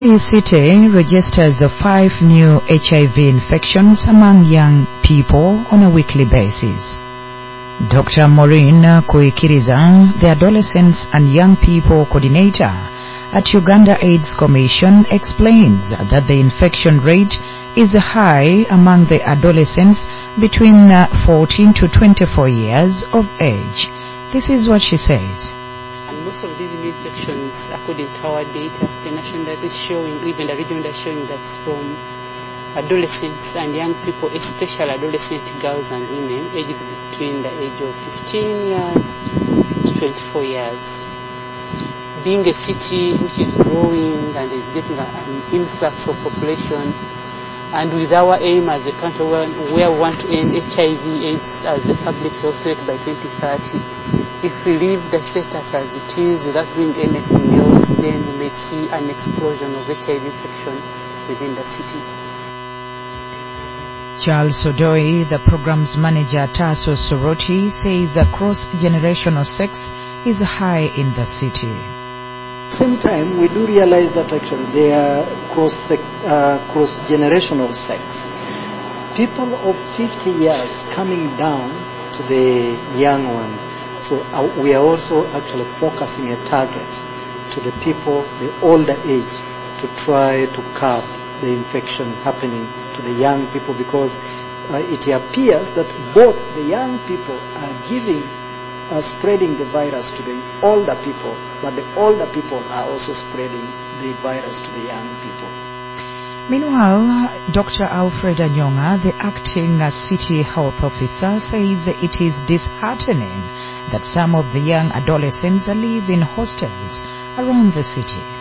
The city registers 5 new HIV infections among young people on a weekly basis. Dr. Maureen Kuikiriza, the Adolescents and Young People Coordinator at Uganda AIDS Commission, explains that the infection rate is high among the adolescents between 14 to 24 years of age. This is what she says. And most of these new infections, according to our data, the national data is showing, even the regional data is showing that's from adolescents and young people, especially adolescent girls and women, aged between the age of 15 years to 24 years. Being a city which is growing and is getting an influx of population, and with our aim as a country where we want to end HIV/AIDS as a public health threat by 2030, if we leave the status as it is without doing anything else, then we may see an explosion of HIV infection within the city. Charles Odoi, the program's manager at Taso Soroti, says cross-generational sex is high in the city. Same time, we do realize that actually there are cross-generational sex. People of 50 years coming down to the young one. So we are also actually focusing a target to the people, the older age, to try to curb the infection happening to the young people, because it appears that both the young people are spreading the virus to the older people, but the older people are also spreading the virus to the young people. Meanwhile, Dr. Alfred Anyonga, the acting city health officer, says it is disheartening that some of the young adolescents live in hostels around the city.